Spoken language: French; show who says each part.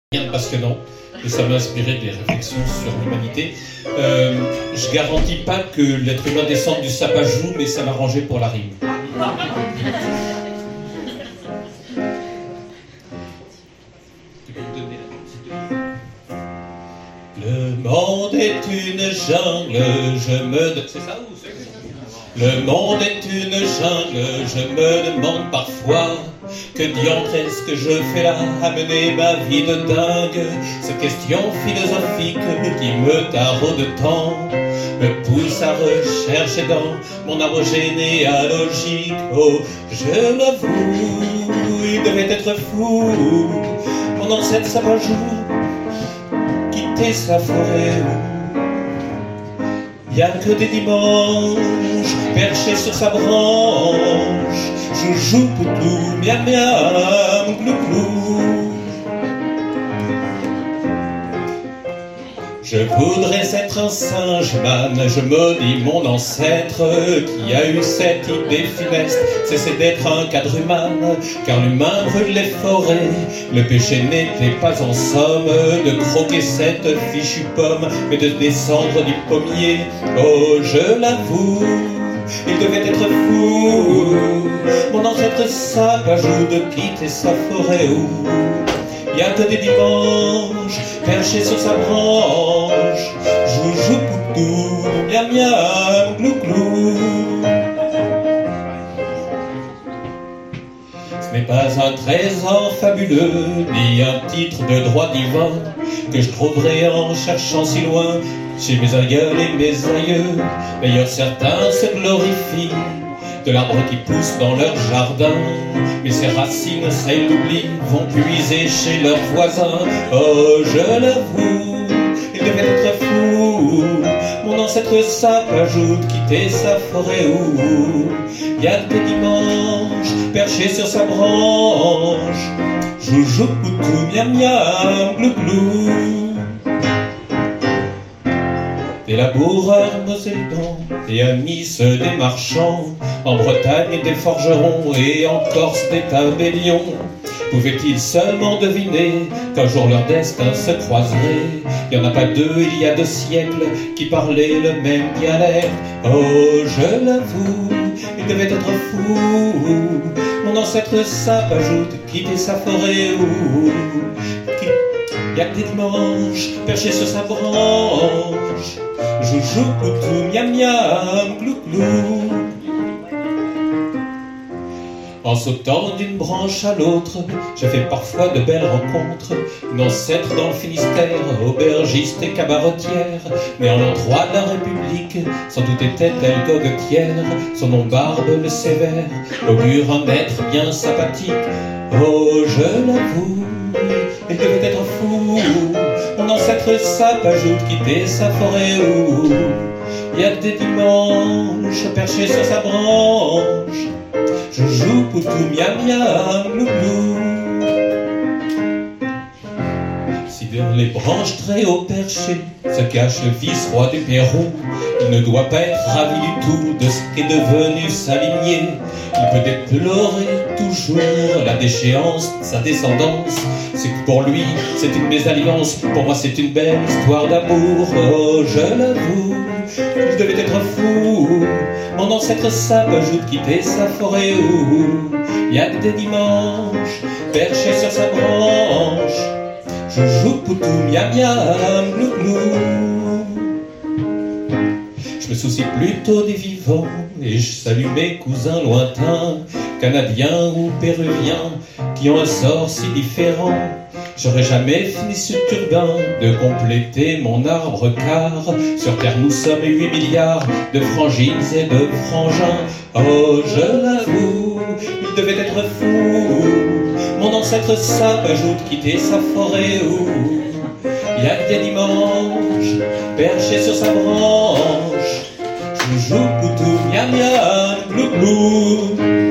Speaker 1: Rien de passionnant et ça m'a inspiré des réflexions sur l'humanité. Je garantis pas que l'être humain descende du sapajou, mais ça m'a arrangé pour la rime. Le monde est une jungle, je me... C'est ça ou c'est... Le monde est une jungle, je me demande parfois que diantre est-ce que je fais là, amener ma vie de dingue. Cette question philosophique qui me taraude tant me pousse à rechercher dans mon arbre généalogique. Oh, je l'avoue, il devait être fou, mon ancêtre sapajou, quitter sa forêt. Y'a que des dimanches, perché sur sa branche, joujou, poutou, miam miam, glou glou. Je voudrais être un singe man, je maudis mon ancêtre qui a eu cette idée funeste, cesser d'être un quadrumane, car l'humain brûle les forêts. Le péché n'était pas en somme de croquer cette fichue pomme, mais de descendre du pommier. Oh, je l'avoue, il devait être fou, mon ancêtre sapajou, de quitter sa forêt où y'a que des dimanches, perché sur sa branche, joujou, poutou, miam miam, glou glou. Ce n'est pas un trésor fabuleux, ni un titre de droit divin, que je trouverai en cherchant si loin, chez mes aïeuls et mes aïeux. D'ailleurs certains se glorifient de l'arbre qui pousse dans leur jardin, mais ses racines, ça ils l'oublient, vont puiser chez leurs voisins. Oh, je l'avoue, il devait être fou, mon ancêtre sapajou, de quitter sa forêt où y'a des dimanches, perché sur sa branche, joujou, poutou, miam miam, glou glou. Des laboureurs mosellans et à Nice des marchands, en Bretagne des forgerons et en Corse des tabellions, pouvaient-ils seulement deviner qu'un jour leur destin se croiserait? Il n'y en a pas deux, il y a 2 siècles, qui parlaient le même dialecte. Oh, je l'avoue, il devait être fou, mon ancêtre sapajou, de quitter sa forêt où y'a que des dimanches, perché sur sa branche, joujou, poutou, miam miam, glou glou. En sautant d'une branche à l'autre, j'ai fait parfois de belles rencontres. Une ancêtre dans le Finistère, aubergiste et cabaretière, mais en l'an 3 de la République, sans doute était-elle goguetière. Son nom Barbe le Sévère augure un être bien sympathique. Oh, je l'avoue, il devait être fou, mon ancêtre sapajou, de quitter sa forêt où y'a que des dimanches, perché sur sa branche, joujou, poutou, miam miam, glou glou. Si dans les branches très haut perchées se cache le vice-roi du Pérou, il ne doit pas être ravi du tout de ce qu'est devenu sa lignée. Il peut déplorer toujours la déchéance de sa descendance. C'est que pour lui, c'est une mésalliance, pour moi c'est une belle histoire d'amour. Oh, je l'avoue, il devait être fou, mon ancêtre sapajou, de quitter sa forêt où y'a que des dimanches, perché sur sa branche, joujou, poutou, miam miam, glou glou. Je me soucie plutôt des vivants et je salue mes cousins lointains, canadiens ou péruviens, qui ont un sort si différent. J'aurais jamais fini ce turbin de compléter mon arbre, car sur Terre nous sommes 8 milliards de frangines et de frangins. Oh, je l'avoue, il devait être fou, mon ancêtre sapajou, de quitter sa forêt où y'a que des dimanches, perché sur sa branche, joujou, poutou, miam miam, glou glou.